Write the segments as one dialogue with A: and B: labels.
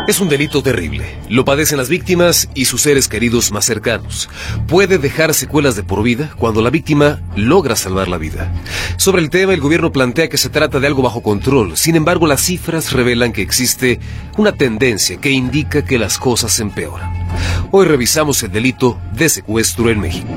A: Es un delito terrible. Lo padecen las víctimas y sus seres queridos más cercanos. Puede dejar secuelas de por vida cuando la víctima logra salvar la vida. Sobre el tema, el gobierno plantea que se trata de algo bajo control. Sin embargo, las cifras revelan que existe una tendencia que indica que las cosas empeoran. Hoy revisamos el delito de secuestro en México.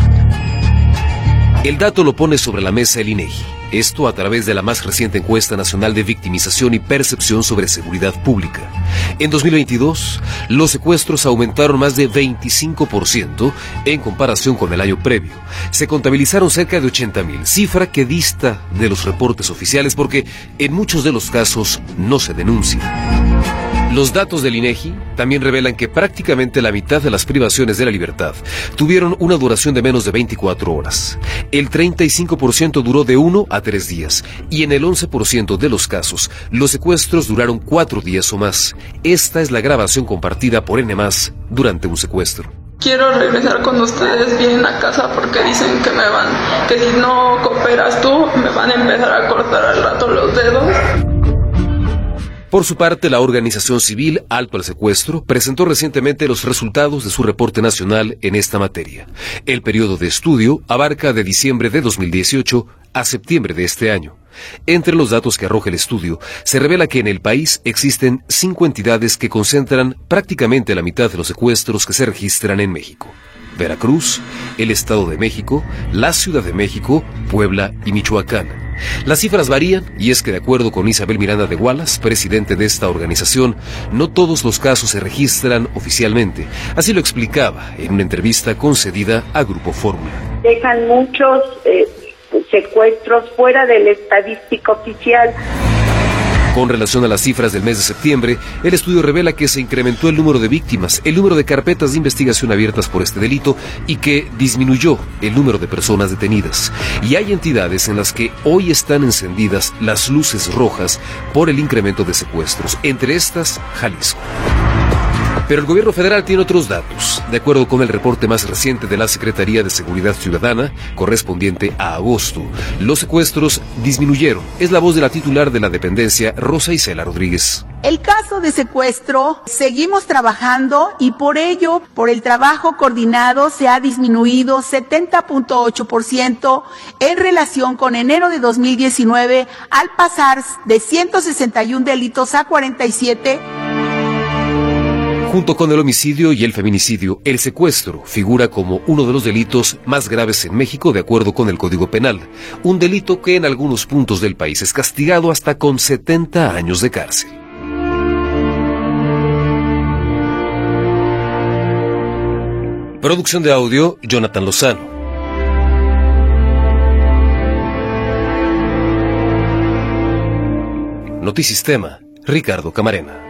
A: El dato lo pone sobre la mesa el INEGI. Esto a través de la más reciente encuesta nacional de victimización y percepción sobre seguridad pública. En 2022, los secuestros aumentaron más de 25% en comparación con el año previo. Se contabilizaron cerca de 80,000, cifra que dista de los reportes oficiales porque en muchos de los casos no se denuncia. Los datos del INEGI también revelan que prácticamente la mitad de las privaciones de la libertad tuvieron una duración de menos de 24 horas. El 35% duró de 1 a 3 días y en el 11% de los casos los secuestros duraron 4 días o más. Esta es la grabación compartida por N+ durante un secuestro.
B: Quiero regresar con ustedes bien a casa porque dicen que si no cooperas tú me van a empezar a cortar al rato los dedos.
A: Por su parte, la organización civil Alto al Secuestro presentó recientemente los resultados de su reporte nacional en esta materia. El periodo de estudio abarca de diciembre de 2018 a septiembre de este año. Entre los datos que arroja el estudio, se revela que en el país existen 5 entidades que concentran prácticamente la mitad de los secuestros que se registran en México: Veracruz, el Estado de México, la Ciudad de México, Puebla y Michoacán. Las cifras varían y es que, de acuerdo con Isabel Miranda de Wallace, presidente de esta organización, no todos los casos se registran oficialmente. Así lo explicaba en una entrevista concedida a Grupo Fórmula.
C: Dejan muchos secuestros fuera de la estadística oficial.
A: Con relación a las cifras del mes de septiembre, el estudio revela que se incrementó el número de víctimas, el número de carpetas de investigación abiertas por este delito y que disminuyó el número de personas detenidas. Y hay entidades en las que hoy están encendidas las luces rojas por el incremento de secuestros, entre estas Jalisco. Pero el gobierno federal tiene otros datos. De acuerdo con el reporte más reciente de la Secretaría de Seguridad Ciudadana, correspondiente a agosto, los secuestros disminuyeron. Es la voz de la titular de la dependencia, Rosa Isela Rodríguez.
D: El caso de secuestro, seguimos trabajando y por ello, por el trabajo coordinado, se ha disminuido 70.8% en relación con enero de 2019, al pasar de 161 delitos a 47.
A: Junto con el homicidio y el feminicidio, el secuestro figura como uno de los delitos más graves en México de acuerdo con el Código Penal, un delito que en algunos puntos del país es castigado hasta con 70 años de cárcel. Producción de audio, Jonathan Lozano. Notisistema, Ricardo Camarena.